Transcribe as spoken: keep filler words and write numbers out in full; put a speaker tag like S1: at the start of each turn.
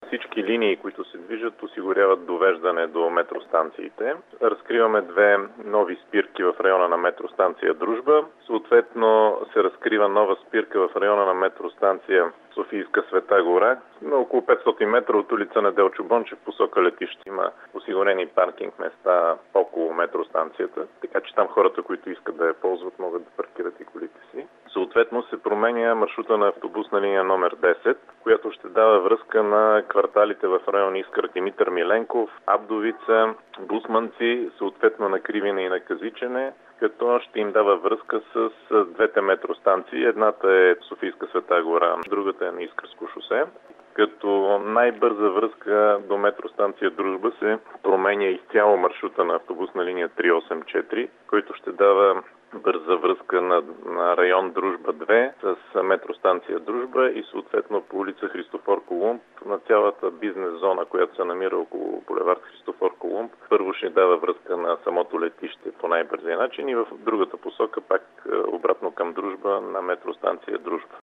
S1: Всички линии, които се движат, осигуряват довеждане до метростанциите. Разкриваме две нови спирки в района на метростанция Дружба. Съответно се разкрива нова спирка в района на метростанция Софийска Света гора. На около петстотин метра от улица Неделчо Бончев посока летище има осигурени паркинг места около метростанцията, така че там хората, които искат да я ползват, могат да паркират и колите си. Съответно се променя маршрута на автобусна линия номер десет, която ще дава връзка на кварталите в район Искър, Димитър Миленков, Абдовица, Бусманци, съответно на Кривина и на Казичене, като ще им дава връзка с двете метростанции. Едната е Софийска Света гора, другата е на Искърско шосе. Като най-бърза връзка до метростанция Дружба се променя изцяло маршрута на автобусна линия триста и осемдесет и четири, който ще дава бърза връзка на, на район Дружба две с метростанция Дружба и съответно по улица Христофор Колумб на цялата бизнес зона, която се намира около булевард Христофор Колумб. Първо ще дава връзка на самото летище по най-бързия начин и в другата посока пак обратно към Дружба на метростанция Дружба.